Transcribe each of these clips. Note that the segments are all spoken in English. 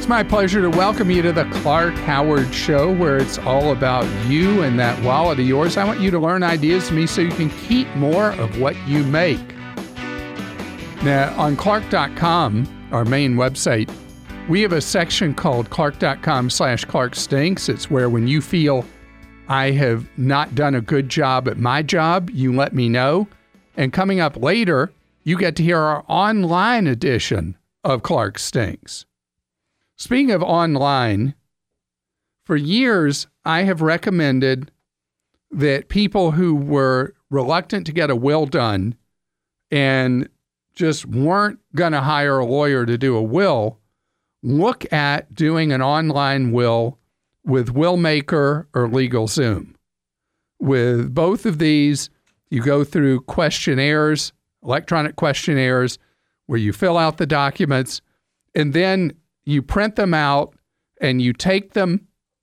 It's my pleasure to welcome you to the Clark Howard Show, where it's all about you and that wallet of yours. I want you to learn ideas from me so you can keep more of what you make. Now, on Clark.com, our main website, we have a section called Clark.com/ClarkStinks. It's where when you feel I have not done a good job at my job, you let me know. And coming up later, you get to hear our online edition of Clark Stinks. Speaking of online, for years, I have recommended that people who were reluctant to get a will done and just weren't going to hire a lawyer to do a will, look at doing an online will with WillMaker or LegalZoom. With both of these, you go through questionnaires, electronic questionnaires, where you fill out the documents, and then you print them out and you take them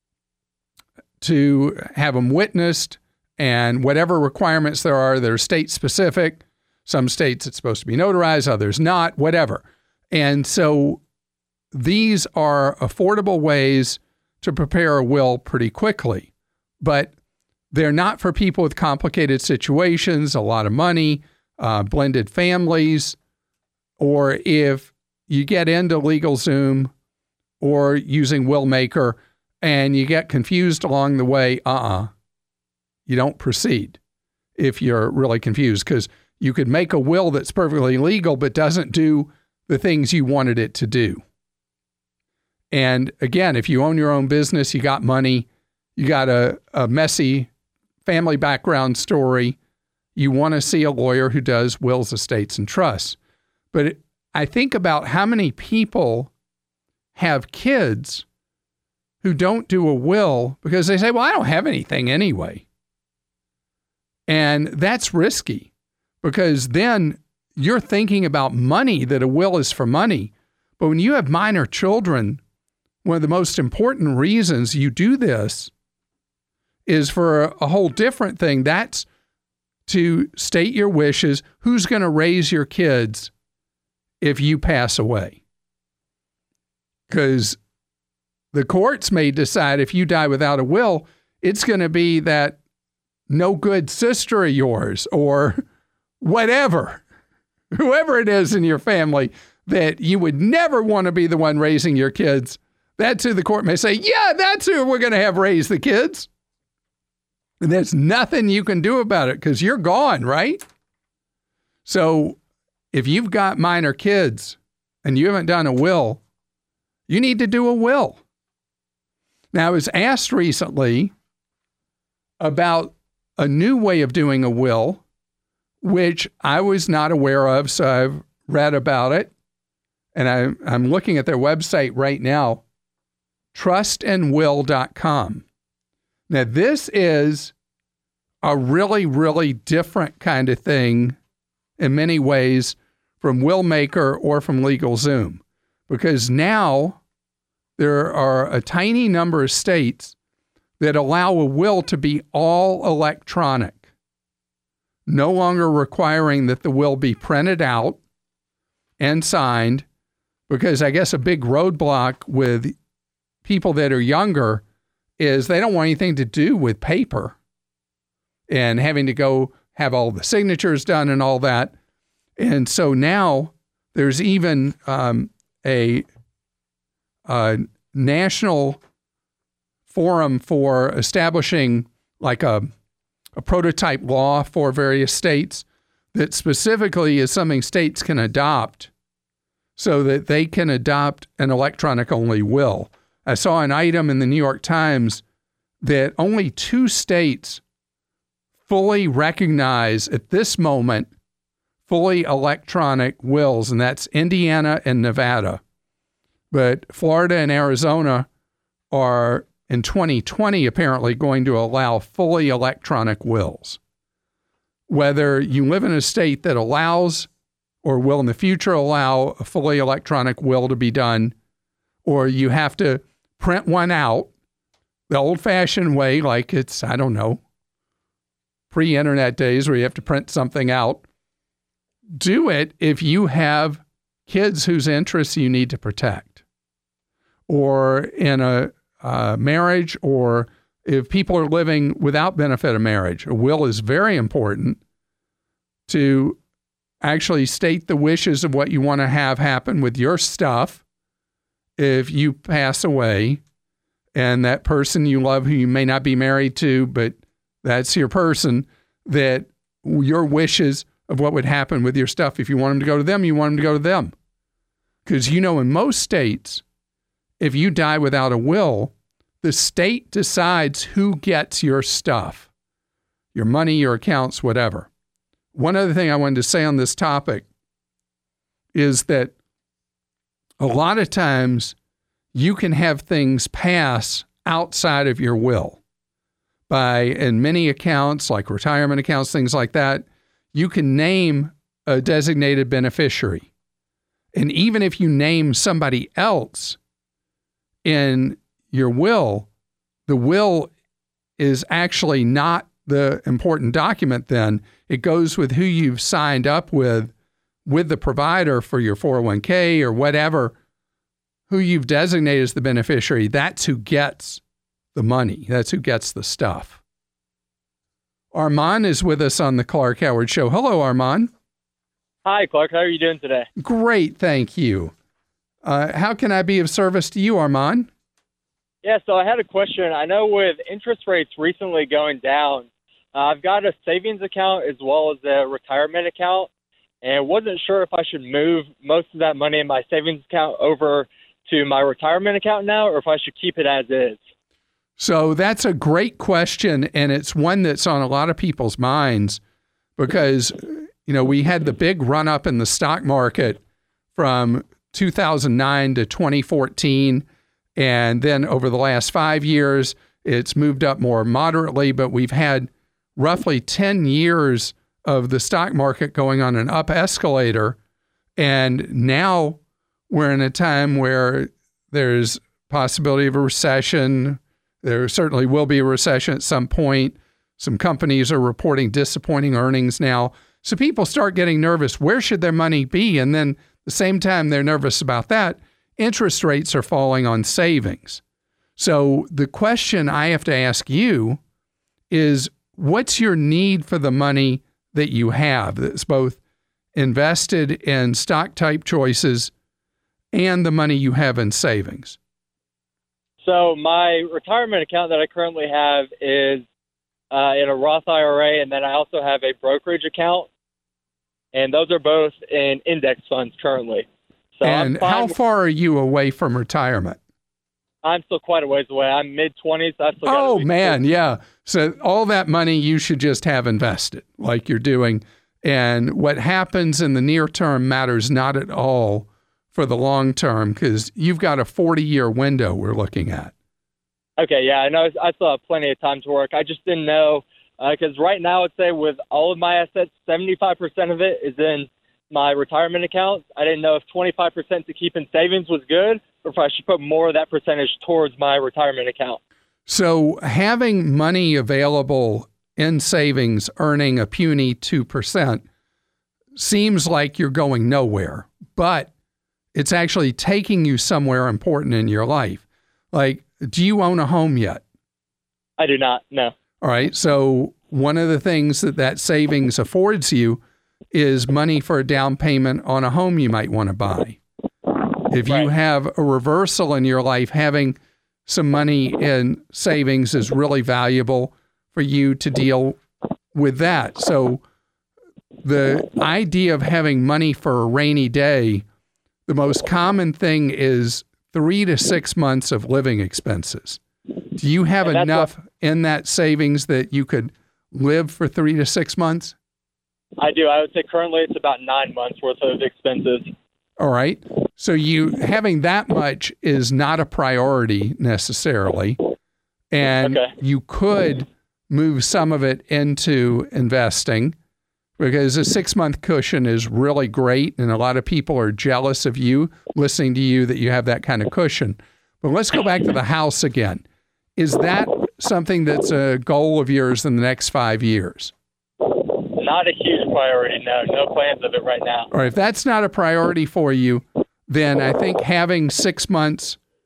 to have them witnessed, and whatever requirements there are that are state-specific. Some states it's supposed to be notarized, others not, whatever. And so these are affordable ways to prepare a will pretty quickly, but they're not for people with complicated situations, a lot of money, blended families, or if you get into LegalZoom or using WillMaker and you get confused along the way, you don't proceed if you're really confused, because you could make a will that's perfectly legal but doesn't do the things you wanted it to do. And again, if you own your own business, you got money, you got a messy family background story, you want to see a lawyer who does wills, estates, and trusts. But I think about how many people have kids who don't do a will because they say, well, I don't have anything anyway. And that's risky, because then you're thinking about money, that a will is for money. But when you have minor children, one of the most important reasons you do this is for a whole different thing. That's to state your wishes. Who's going to raise your kids if you pass away? Because the courts may decide if you die without a will, it's going to be that no good sister of yours or whatever, whoever it is in your family that you would never want to be the one raising your kids. That's who the court may say, yeah, that's who we're going to have raise the kids. And there's nothing you can do about it because you're gone, right? So if you've got minor kids and you haven't done a will, you need to do a will. Now, I was asked recently about a new way of doing a will, which I was not aware of, so I've read about it. And I'm looking at their website right now, trustandwill.com. Now, this is a really, really different kind of thing in many ways from WillMaker or from LegalZoom, because now there are a tiny number of states that allow a will to be all electronic, no longer requiring that the will be printed out and signed, because I guess a big roadblock with people that are younger is they don't want anything to do with paper and having to go have all the signatures done and all that. And so now there's even a national forum for establishing like a prototype law for various states that specifically is something states can adopt so that they can adopt an electronic-only will. I saw an item in the New York Times that only 2 states fully recognize at this moment fully electronic wills, and that's Indiana and Nevada. But Florida and Arizona are, in 2020, apparently going to allow fully electronic wills. Whether you live in a state that allows or will in the future allow a fully electronic will to be done, or you have to print one out the old-fashioned way, like it's, I don't know, pre-internet days where you have to print something out, do it if you have kids whose interests you need to protect. or in a marriage, or if people are living without benefit of marriage. A will is very important to actually state the wishes of what you want to have happen with your stuff if you pass away, and that person you love who you may not be married to, but that's your person, that your wishes of what would happen with your stuff. If you want them to go to them, you want them to go to them. Because in most states, if you die without a will, the state decides who gets your stuff, your money, your accounts, whatever. One other thing I wanted to say on this topic is that a lot of times you can have things pass outside of your will. In many accounts, like retirement accounts, things like that, you can name a designated beneficiary. And even if you name somebody else in your will, the will is actually not the important document then. It goes with who you've signed up with the provider for your 401k or whatever, who you've designated as the beneficiary. That's who gets the money. That's who gets the stuff. Armand is with us on the Clark Howard Show. Hello, Armand. Hi, Clark. How are you doing today? Great, thank you. How can I be of service to you, Armand? Yeah, so I had a question. I know with interest rates recently going down, I've got a savings account as well as a retirement account, and wasn't sure if I should move most of that money in my savings account over to my retirement account now, or if I should keep it as is. So that's a great question, and it's one that's on a lot of people's minds because, we had the big run-up in the stock market from 2009 to 2014, and then over the last 5 years, it's moved up more moderately, but we've had roughly 10 years of the stock market going on an up escalator, and now we're in a time where there's possibility of a recession. There certainly will be a recession at some point. Some companies are reporting disappointing earnings now. So people start getting nervous. Where should their money be? And then at the same time they're nervous about that, interest rates are falling on savings. So the question I have to ask you is, what's your need for the money that you have that's both invested in stock type choices and the money you have in savings? So my retirement account that I currently have is in a Roth IRA, and then I also have a brokerage account, and those are both in index funds currently. So and how far are you away from retirement? I'm still quite a ways away. I'm mid-20s. Oh, man, yeah. So all that money you should just have invested like you're doing. And what happens in the near term matters not at all for the long term because you've got a 40-year window we're looking at. Okay, yeah, I know. I still have plenty of time to work. I just didn't know because right now, I'd say with all of my assets, 75% of it is in my retirement accounts. I didn't know if 25% to keep in savings was good or if I should put more of that percentage towards my retirement account. So having money available in savings earning a puny 2% seems like you're going nowhere, but it's actually taking you somewhere important in your life. Like, do you own a home yet? I do not, no. All right. So one of the things that savings affords you is money for a down payment on a home you might want to buy. If you have a reversal in your life, having some money in savings is really valuable for you to deal with that. So the idea of having money for a rainy day, the most common thing is 3 to 6 months of living expenses. Do you have enough in that savings that you could live for 3 to 6 months? I do. I would say currently it's about 9 months worth of expenses. All right. So you having that much is not a priority necessarily. And you could move some of it into investing because a 6-month cushion is really great. And a lot of people are jealous of you listening to you that you have that kind of cushion. But let's go back to the house again. Is that something that's a goal of yours in the next 5 years? Not a huge priority, no. No plans of it right now. All right, if that's not a priority for you, then I think having 6 months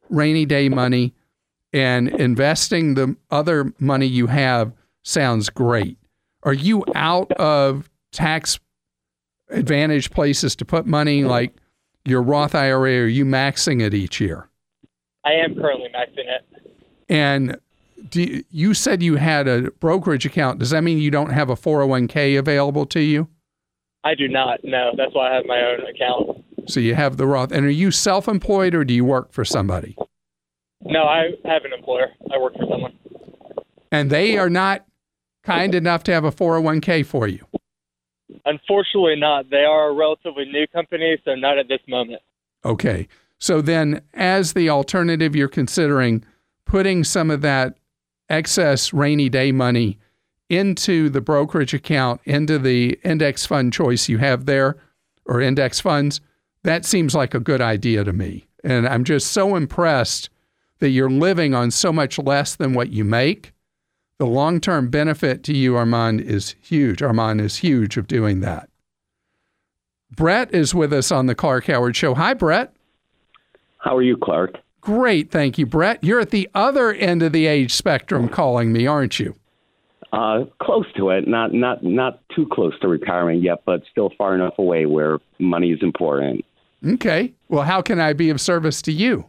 rainy day money, and investing the other money you have sounds great. Are you out of tax advantage places to put money like your Roth IRA? Are you maxing it each year? I am currently maxing it. And you said you had a brokerage account. Does that mean you don't have a 401k available to you? I do not. No, that's why I have my own account. So you have the Roth. And are you self-employed or do you work for somebody? No, I have an employer. I work for someone. And they are not kind enough to have a 401k for you? Unfortunately not. They are a relatively new company, so not at this moment. Okay. So then as the alternative, you're considering putting some of that excess rainy day money into the brokerage account, into the index fund choice you have there, or index funds. That seems like a good idea to me. And I'm just so impressed that you're living on so much less than what you make. The long-term benefit to you, Armand, is huge. Armand is huge of doing that. Brett is with us on the Clark Howard Show. Hi, Brett. How are you, Clark? Great, thank you, Brett. You're at the other end of the age spectrum calling me, aren't you? Close to it. Not too close to retirement yet, but still far enough away where money is important. Okay. Well, how can I be of service to you?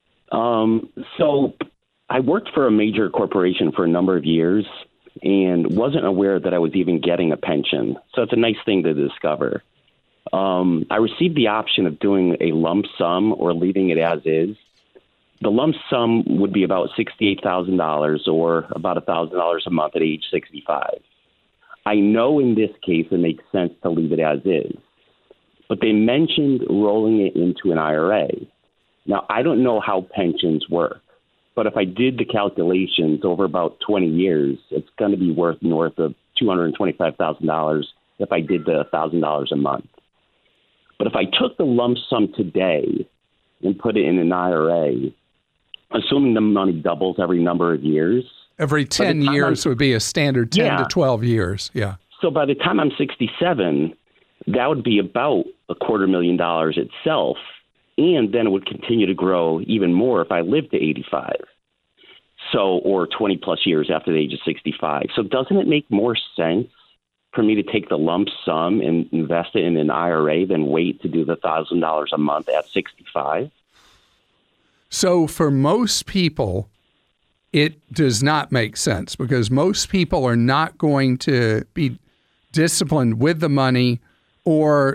So I worked for a major corporation for a number of years and wasn't aware that I was even getting a pension. So it's a nice thing to discover. I received the option of doing a lump sum or leaving it as is. The lump sum would be about $68,000 or about $1,000 a month at age 65. I know in this case it makes sense to leave it as is, but they mentioned rolling it into an IRA. Now, I don't know how pensions work, but if I did the calculations over about 20 years, it's going to be worth north of $225,000 if I did the $1,000 a month. But if I took the lump sum today and put it in an IRA, assuming the money doubles every number of years. Every 10 years would be a standard 10 to 12 years. Yeah. So by the time I'm 67, that would be about $250,000 itself. And then it would continue to grow even more if I lived to 85. So, or 20 plus years after the age of 65. So doesn't it make more sense for me to take the lump sum and invest it in an IRA than wait to do the $1,000 a month at 65? So for most people, it does not make sense because most people are not going to be disciplined with the money or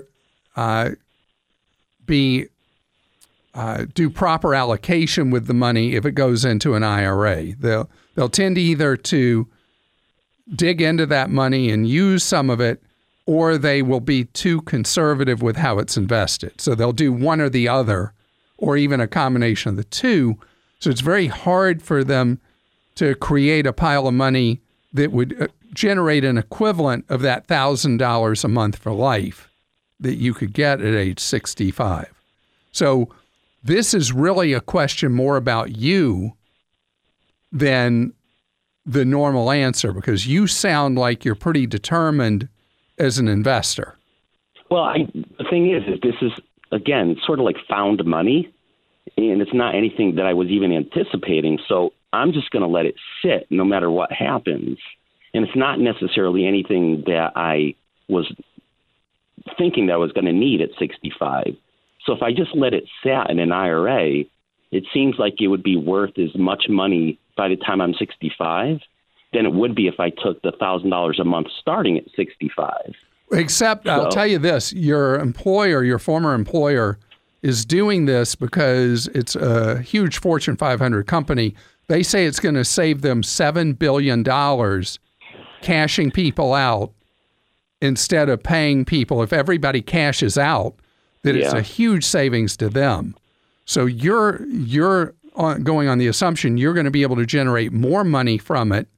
do proper allocation with the money if it goes into an IRA. They'll tend either to dig into that money and use some of it, or they will be too conservative with how it's invested. So they'll do one or the other, or even a combination of the two. So it's very hard for them to create a pile of money that would generate an equivalent of that $1,000 a month for life that you could get at age 65. So this is really a question more about you than the normal answer, because you sound like you're pretty determined as an investor. Well, the thing is this is, again, sort of like found money, and it's not anything that I was even anticipating. So I'm just going to let it sit no matter what happens. And it's not necessarily anything that I was thinking that I was going to need at 65. So if I just let it sit in an IRA, it seems like it would be worth as much money by the time I'm 65 than it would be if I took the $1,000 a month starting at 65. Except, I'll tell you this, your employer, your former employer, is doing this because it's a huge Fortune 500 company. They say it's going to save them $7 billion cashing people out instead of paying people. If everybody cashes out, that it's a huge savings to them. So you're going on the assumption you're going to be able to generate more money from it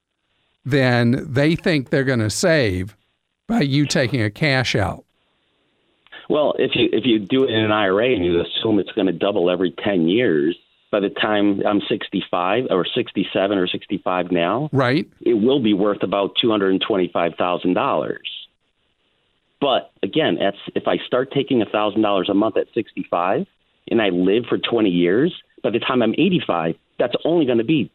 than they think they're going to save by you taking a cash out. Well, if you do it in an IRA and you assume it's going to double every 10 years, by the time I'm 65 or 67 or 65 now, right, it will be worth about $225,000. But again, if I start taking $1,000 a month at 65, and I live for 20 years, by the time I'm 85, that's only going to be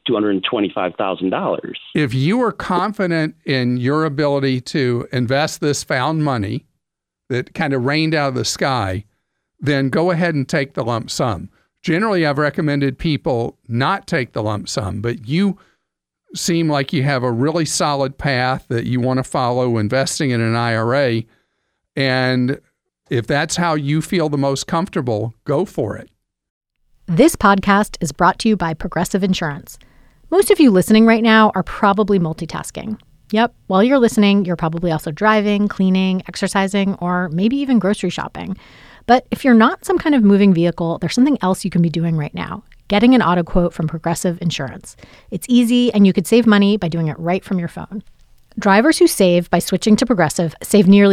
$225,000. If you are confident in your ability to invest this found money that kind of rained out of the sky, then go ahead and take the lump sum. Generally, I've recommended people not take the lump sum, but you seem like you have a really solid path that you want to follow investing in an IRA. And if that's how you feel the most comfortable, go for it. This podcast is brought to you by Progressive Insurance. Most of you listening right now are probably multitasking. Yep, while you're listening, you're probably also driving, cleaning, exercising, or maybe even grocery shopping. But if you're not some kind of moving vehicle, there's something else you can be doing right now. Getting an auto quote from Progressive Insurance. It's easy, and you could save money by doing it right from your phone. Drivers who save by switching to Progressive save nearly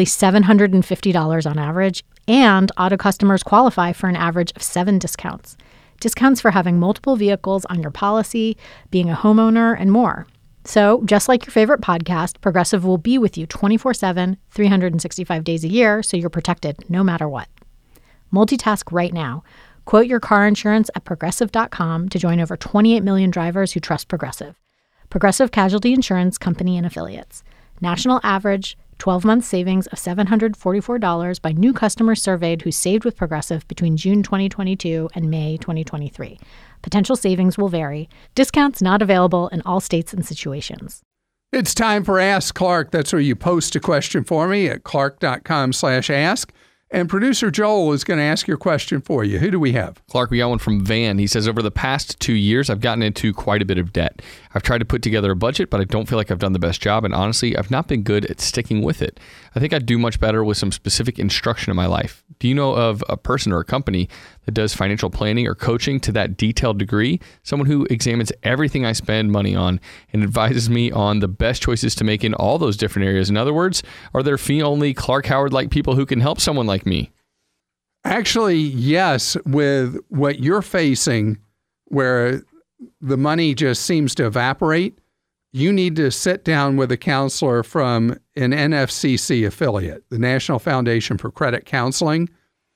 $750 on average, and auto customers qualify for an average of 7 discounts. Discounts for having multiple vehicles on your policy, being a homeowner, and more. So, just like your favorite podcast, Progressive will be with you 24/7, 365 days a year, so you're protected no matter what. Multitask right now. Quote your car insurance at Progressive.com to join over 28 million drivers who trust Progressive. Progressive Casualty Insurance Company and Affiliates. National average 12-month savings of $744 by new customers surveyed who saved with Progressive between June 2022 and May 2023. Potential savings will vary. Discounts not available in all states and situations. It's time for Ask Clark. That's where you post a question for me at clark.com/ask. And producer Joel is going to ask your question for you. Who do we have? Clark, we got one from Van. He says, over the past 2 years, I've gotten into quite a bit of debt. I've tried to put together a budget, but I don't feel like I've done the best job. And honestly, I've not been good at sticking with it. I think I'd do much better with some specific instruction in my life. Do you know of a person or a company that does financial planning or coaching to that detailed degree? Someone who examines everything I spend money on and advises me on the best choices to make in all those different areas. In other words, are there fee-only Clark Howard-like people who can help someone like me? Actually, yes, with what you're facing, where the money just seems to evaporate, you need to sit down with a counselor from an NFCC affiliate, the National Foundation for Credit Counseling.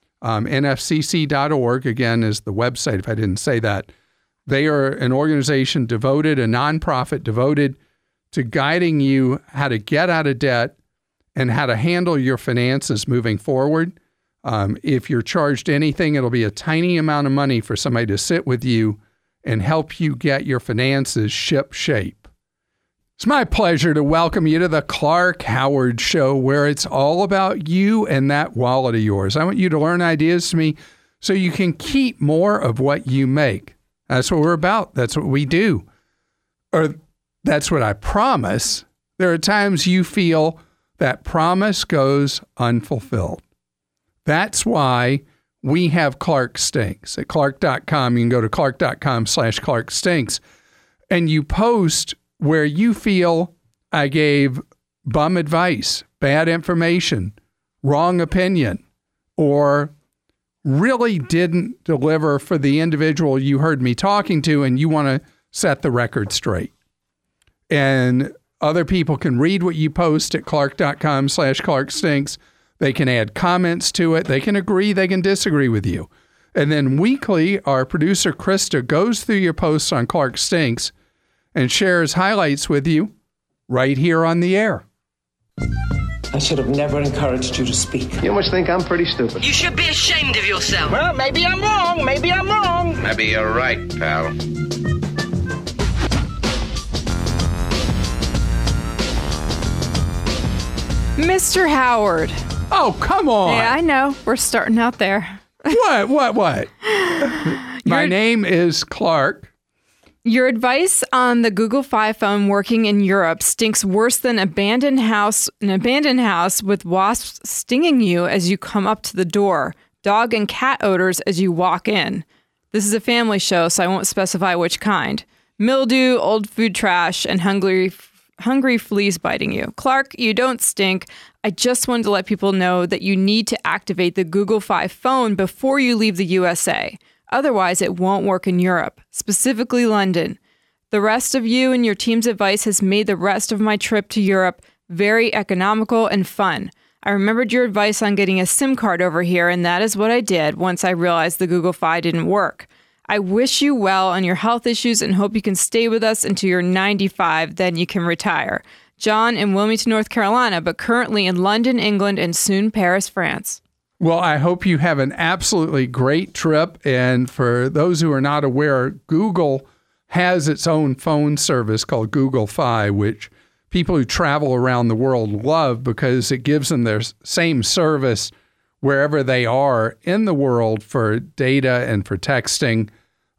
NFCC.org, again, is the website, if I didn't say that. They are an organization devoted, a nonprofit devoted to guiding you how to get out of debt and how to handle your finances moving forward. If you're charged anything, it'll be a tiny amount of money for somebody to sit with you and help you get your finances ship shape. It's my pleasure to welcome you to the Clark Howard Show, where it's all about you and that wallet of yours. I want you to learn ideas from me so you can keep more of what you make. That's what we're about. That's what we do. Or that's what I promise. There are times you feel that promise goes unfulfilled. That's why we have Clark Stinks. At Clark.com, you can go to Clark.com/Clark Stinks, and you post where you feel I gave bum advice, bad information, wrong opinion, or really didn't deliver for the individual you heard me talking to, and you want to set the record straight. And other people can read what you post at Clark.com/Clark Stinks. They can add comments to it. They can agree. They can disagree with you. And then weekly, our producer, Krista, goes through your posts on Clark Stinks and shares highlights with you right here on the air. I should have never encouraged you to speak. You must think I'm pretty stupid. You should be ashamed of yourself. Well, maybe I'm wrong. Maybe I'm wrong. Maybe you're right, pal. Mr. Howard. Oh, come on. Yeah, I know. We're starting out there. What? My name is Clark. Your advice on the Google Fi phone working in Europe stinks worse than an abandoned house with wasps stinging you as you come up to the door, dog and cat odors as you walk in. This is a family show, so I won't specify which kind. Mildew, old food trash, and hungry fleas biting you. Clark, you don't stink. I just wanted to let people know that you need to activate the Google Fi phone before you leave the USA. Otherwise, it won't work in Europe, specifically London. The rest of you and your team's advice has made the rest of my trip to Europe very economical and fun. I remembered your advice on getting a SIM card over here, and that is what I did once I realized the Google Fi didn't work. I wish you well on your health issues and hope you can stay with us until you're 95, then you can retire. John in Wilmington, North Carolina, but currently in London, England, and soon Paris, France. Well, I hope you have an absolutely great trip. And for those who are not aware, Google has its own phone service called Google Fi, which people who travel around the world love because it gives them their same service wherever they are in the world for data and for texting.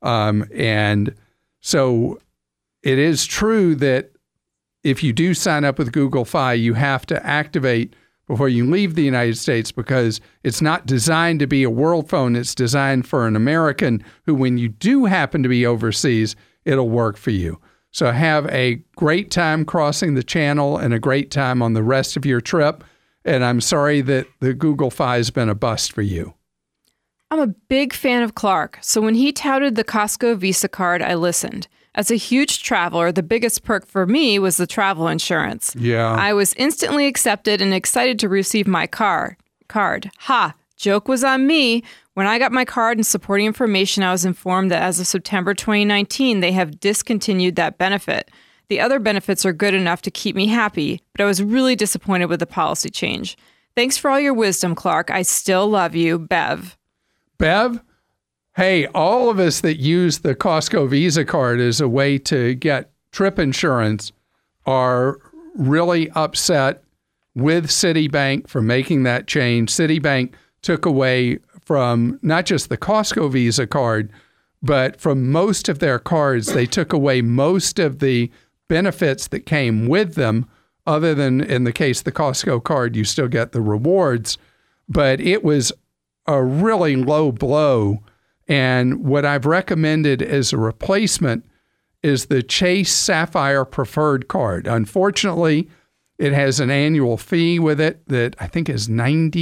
And so it is true that if you do sign up with Google Fi, you have to activate before you leave the United States because it's not designed to be a world phone. It's designed for an American who, when you do happen to be overseas, it'll work for you. So have a great time crossing the channel and a great time on the rest of your trip. And I'm sorry that the Google Fi has been a bust for you. I'm a big fan of Clark, so when he touted the Costco Visa card, I listened. As a huge traveler, the biggest perk for me was the travel insurance. Yeah. I was instantly accepted and excited to receive my card. Ha! Joke was on me. When I got my card and supporting information, I was informed that as of September 2019, they have discontinued that benefit. The other benefits are good enough to keep me happy, but I was really disappointed with the policy change. Thanks for all your wisdom, Clark. I still love you, Bev. Bev? Hey, all of us that use the Costco Visa card as a way to get trip insurance are really upset with Citibank for making that change. Citibank took away from not just the Costco Visa card, but from most of their cards, they took away most of the benefits that came with them, other than in the case of the Costco card, you still get the rewards. But it was a really low blow. And what I've recommended as a replacement is the Chase Sapphire Preferred card. Unfortunately, it has an annual fee with it that I think is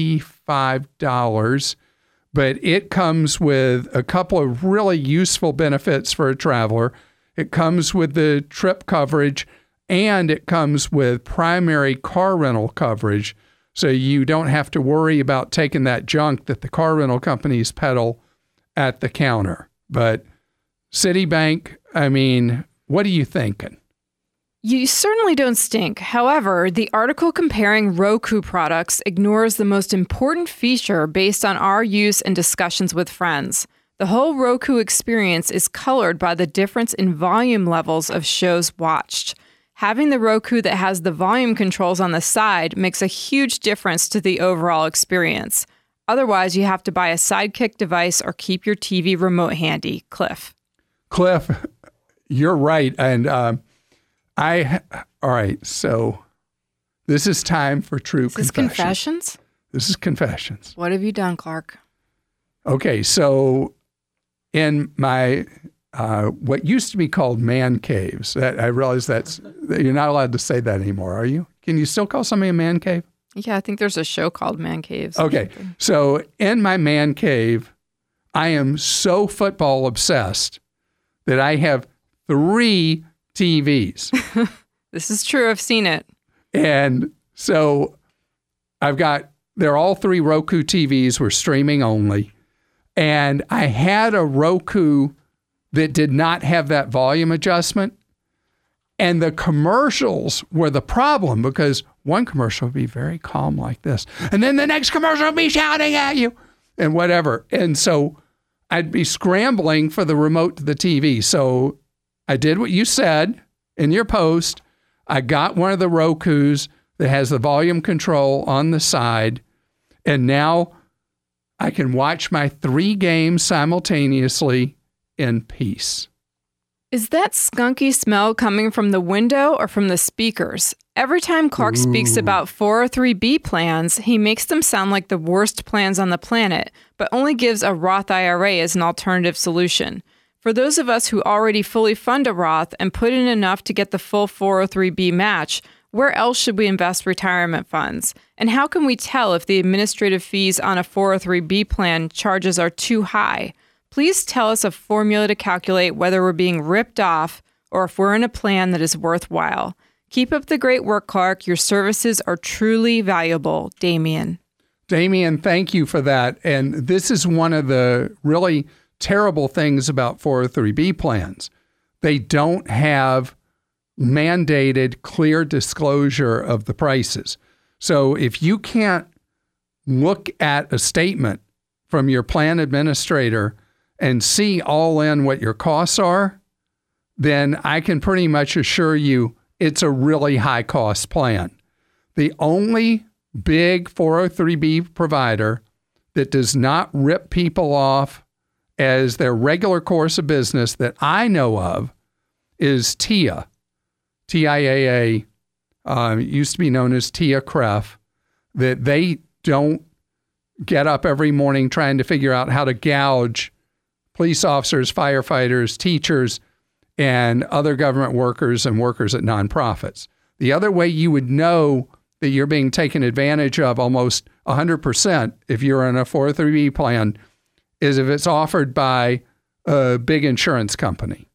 $95, but it comes with a couple of really useful benefits for a traveler. It comes with the trip coverage, and it comes with primary car rental coverage, so you don't have to worry about taking that junk that the car rental companies peddle at the counter. But Citibank, I mean, what are you thinking? You certainly don't stink. However, the article comparing Roku products ignores the most important feature based on our use and discussions with friends. The whole Roku experience is colored by the difference in volume levels of shows watched. Having the Roku that has the volume controls on the side makes a huge difference to the overall experience. Otherwise, you have to buy a Sidekick device or keep your TV remote handy. Cliff, you're right. And all right, so this is time for true confessions. This is confessions. What have you done, Clark? Okay, so in my what used to be called man caves, that I realize that you're not allowed to say that anymore, are you? Can you still call somebody a man cave? Yeah, I think there's a show called Man Caves. Okay, so in my man cave, I am so football obsessed that I have 3 TVs. This is true. I've seen it. And so they're all 3 Roku TVs were streaming only. And I had a Roku that did not have that volume adjustment. And the commercials were the problem because one commercial would be very calm like this. And then the next commercial would be shouting at you and whatever. And so I'd be scrambling for the remote to the TV. So I did what you said in your post. I got one of the Rokus that has the volume control on the side. And now I can watch my 3 games simultaneously in peace. Is that skunky smell coming from the window or from the speakers? Every time Clark speaks about 403B plans, he makes them sound like the worst plans on the planet, but only gives a Roth IRA as an alternative solution. For those of us who already fully fund a Roth and put in enough to get the full 403B match, where else should we invest retirement funds? And how can we tell if the administrative fees on a 403B plan charges are too high? Please tell us a formula to calculate whether we're being ripped off or if we're in a plan that is worthwhile. Keep up the great work, Clark. Your services are truly valuable. Damien. Damien, thank you for that. And this is one of the really terrible things about 403B plans. They don't have mandated clear disclosure of the prices. So if you can't look at a statement from your plan administrator and see all in what your costs are, then I can pretty much assure you it's a really high cost plan. The only big 403B provider that does not rip people off as their regular course of business that I know of is TIAA. TIAA, used to be known as TIAA-CREF, that they don't get up every morning trying to figure out how to gouge police officers, firefighters, teachers, and other government workers and workers at nonprofits. The other way you would know that you're being taken advantage of almost 100% if you're in a 403B plan is if it's offered by a big insurance company.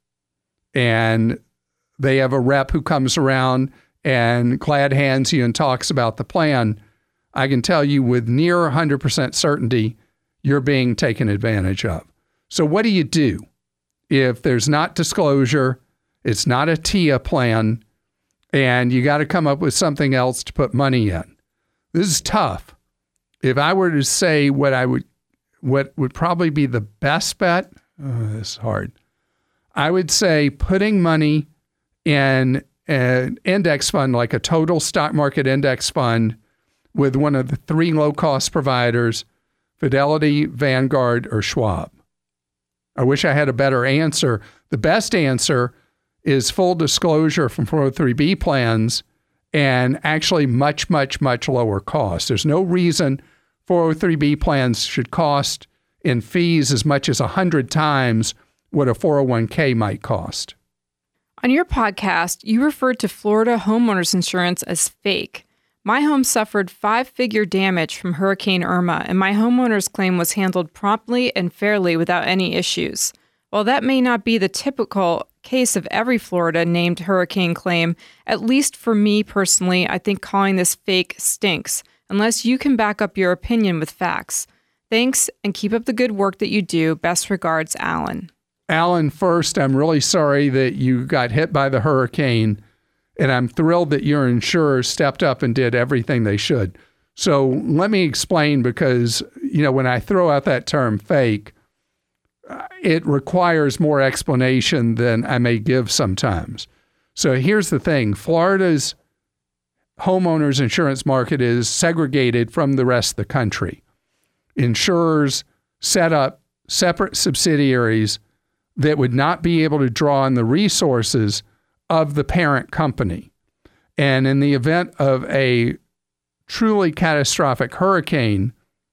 And they have a rep who comes around and glad hands you and talks about the plan. I can tell you with near 100% certainty, you're being taken advantage of. So what do you do if there's not disclosure, it's not a TIA plan, and you got to come up with something else to put money in? This is tough. If I were to say what would probably be the best bet, this is hard. I would say putting money in an index fund, like a total stock market index fund with one of the three low-cost providers, Fidelity, Vanguard, or Schwab. I wish I had a better answer. The best answer is full disclosure from 403B plans and actually much, much, much lower cost. There's no reason 403B plans should cost in fees as much as 100 times what a 401k might cost. On your podcast, you referred to Florida homeowners insurance as fake. My home suffered 5-figure damage from Hurricane Irma, and my homeowner's claim was handled promptly and fairly without any issues. While that may not be the typical case of every Florida named hurricane claim, at least for me personally, I think calling this fake stinks, unless you can back up your opinion with facts. Thanks, and keep up the good work that you do. Best regards, Alan. Alan, first, I'm really sorry that you got hit by the hurricane, and I'm thrilled that your insurer stepped up and did everything they should. So let me explain, because, when I throw out that term fake, it requires more explanation than I may give sometimes. So here's the thing. Florida's homeowners insurance market is segregated from the rest of the country. Insurers set up separate subsidiaries that would not be able to draw on the resources of the parent company. And in the event of a truly catastrophic hurricane,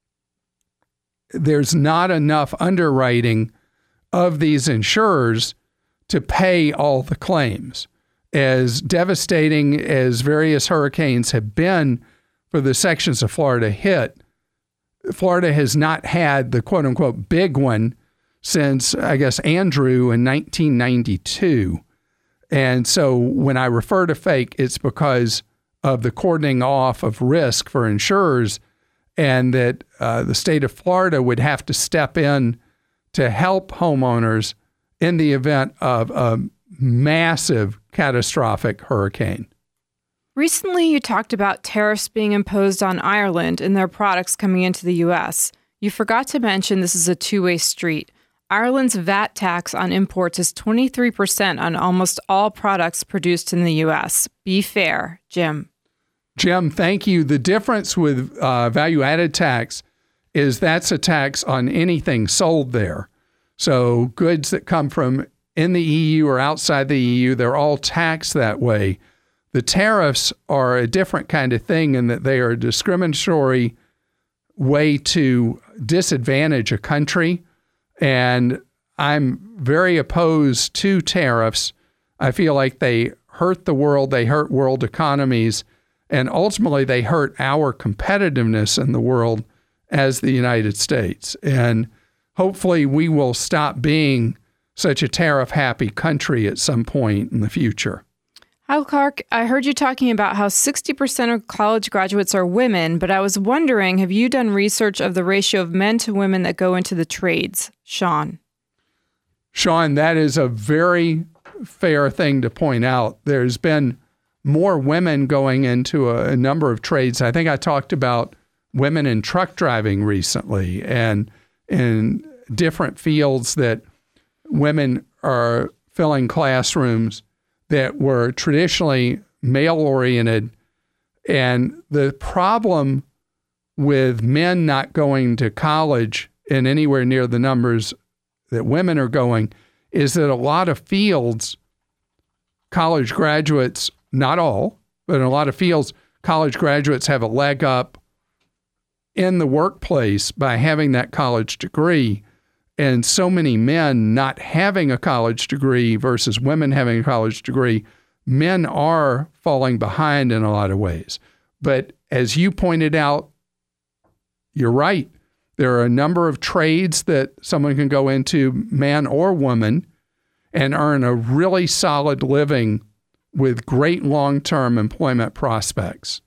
there's not enough underwriting of these insurers to pay all the claims. As devastating as various hurricanes have been for the sections of Florida hit, Florida has not had the quote-unquote big one since, I guess, Andrew in 1992. And so when I refer to fake, it's because of the cordoning off of risk for insurers, and that the state of Florida would have to step in to help homeowners in the event of a massive catastrophic hurricane. Recently, you talked about tariffs being imposed on Ireland and their products coming into the U.S. You forgot to mention this is a two-way street. Ireland's VAT tax on imports is 23% on almost all products produced in the U.S. Be fair, Jim. Jim, thank you. The difference with value-added tax is that's a tax on anything sold there. So goods that come from in the EU or outside the EU, they're all taxed that way. The tariffs are a different kind of thing in that they are a discriminatory way to disadvantage a country. And I'm very opposed to tariffs. I feel like they hurt the world, they hurt world economies, and ultimately they hurt our competitiveness in the world as the United States. And hopefully we will stop being such a tariff-happy country at some point in the future. Hi, Clark. I heard you talking about how 60% of college graduates are women, but I was wondering, have you done research of the ratio of men to women that go into the trades? Sean, that is a very fair thing to point out. There's been more women going into a number of trades. I think I talked about women in truck driving recently, and in different fields that women are filling classrooms that were traditionally male-oriented. And the problem with men not going to college in anywhere near the numbers that women are going is that a lot of fields, college graduates, not all, but in a lot of fields, college graduates have a leg up in the workplace by having that college degree. And so many men not having a college degree versus women having a college degree, men are falling behind in a lot of ways. But as you pointed out, you're right. There are a number of trades that someone can go into, man or woman, and earn a really solid living with great long-term employment prospects.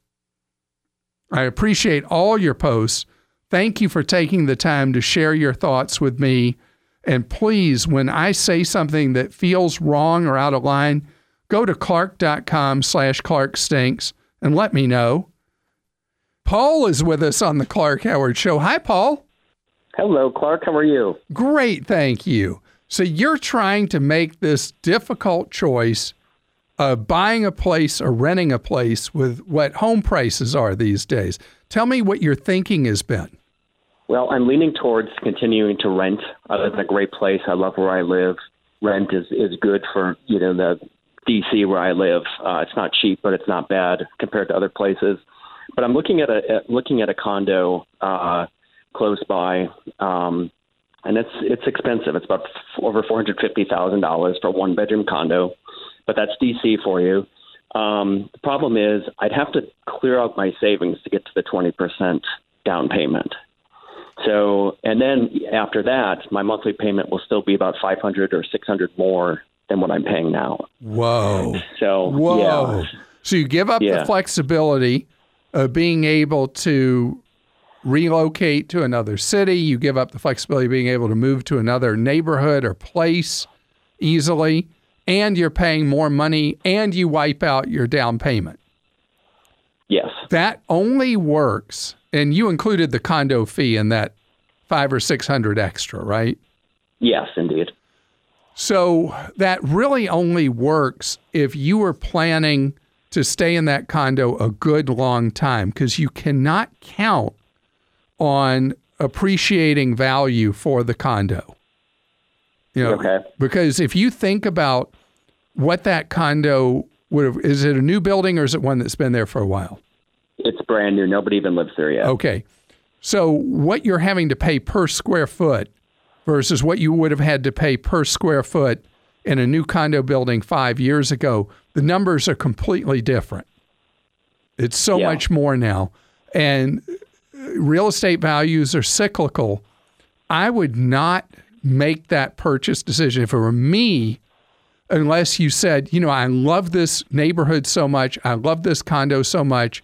I appreciate all your posts. Thank you for taking the time to share your thoughts with me. And please, when I say something that feels wrong or out of line, go to clark.com/ClarkStinks and let me know. Paul is with us on the Clark Howard Show. Hi, Paul. Hello, Clark. How are you? Great, thank you. So you're trying to make this difficult choice of buying a place or renting a place with what home prices are these days. Tell me what your thinking has been. Well, I'm leaning towards continuing to rent. It's a great place. I love where I live. Rent is good for, the D.C. where I live. It's not cheap, but it's not bad compared to other places. But I'm looking at a condo close by, and it's expensive. It's about over $450,000 for a one-bedroom condo, but that's D.C. for you. The problem is I'd have to clear out my savings to get to the 20% down payment. So, and then after that, my monthly payment will still be about $500 or $600 more than what I'm paying now. Whoa. So, yeah. So you give up the flexibility of being able to relocate to another city. You give up the flexibility of being able to move to another neighborhood or place easily, and you're paying more money, and you wipe out your down payment. Yes. That only works, and you included the condo fee in that $500 or $600 extra, right? Yes, indeed. So that really only works if you are planning to stay in that condo a good long time, because you cannot count on appreciating value for the condo. Okay. Because if you think about what that condo would have, is it a new building or is it one that's been there for a while? It's brand new. Nobody even lives there yet. Okay. So what you're having to pay per square foot versus what you would have had to pay per square foot in a new condo building 5 years ago, the numbers are completely different. It's so much more now. And real estate values are cyclical. I would not make that purchase decision if it were me, unless you said, I love this neighborhood so much. I love this condo so much.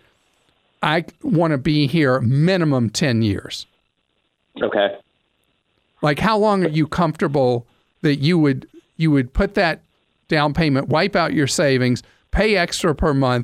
I want to be here minimum 10 years. Okay. Like, how long are you comfortable that you would put that down payment, wipe out your savings, pay extra per month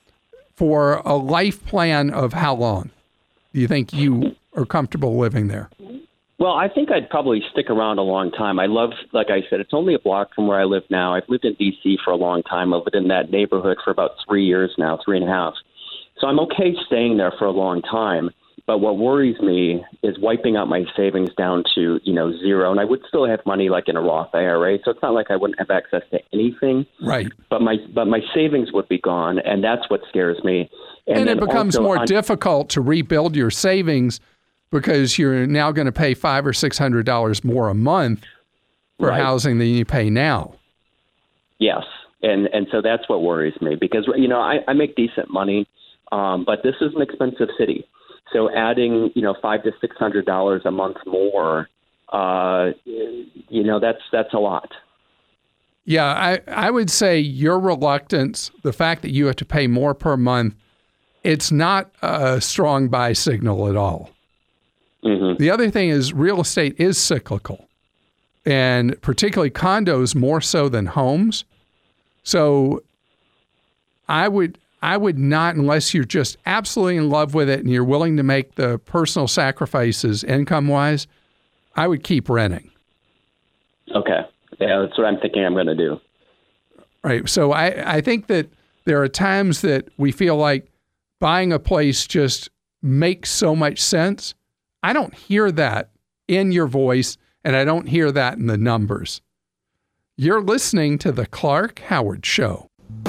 for a life plan of how long? Do you think you are comfortable living there? Well, I think I'd probably stick around a long time. I love, like I said, it's only a block from where I live now. I've lived in D.C. for a long time. I've lived in that neighborhood for about 3 years now, 3.5. So I'm okay staying there for a long time. But what worries me is wiping out my savings down to, zero. And I would still have money like in a Roth IRA. So it's not like I wouldn't have access to anything. Right. But my savings would be gone. And that's what scares me. And it becomes more difficult to rebuild your savings because you're now going to pay $500 or $600 more a month for housing than you pay now. Yes. And so that's what worries me because, I make decent money, but this is an expensive city. So adding, $500 to $600 a month more, that's a lot. Yeah, I would say your reluctance, the fact that you have to pay more per month, it's not a strong buy signal at all. Mm-hmm. The other thing is real estate is cyclical, and particularly condos more so than homes. So I would not, unless you're just absolutely in love with it and you're willing to make the personal sacrifices income-wise, I would keep renting. Okay. Yeah, that's what I'm thinking I'm going to do. Right. So I think that there are times that we feel like buying a place just makes so much sense. I don't hear that in your voice, and I don't hear that in the numbers. You're listening to The Clark Howard Show.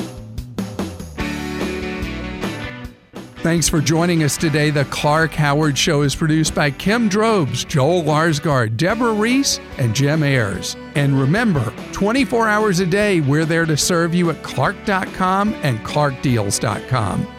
Thanks for joining us today. The Clark Howard Show is produced by Kim Drobes, Joel Larsgaard, Deborah Reese, and Jim Ayers. And remember, 24 hours a day, we're there to serve you at Clark.com and ClarkDeals.com.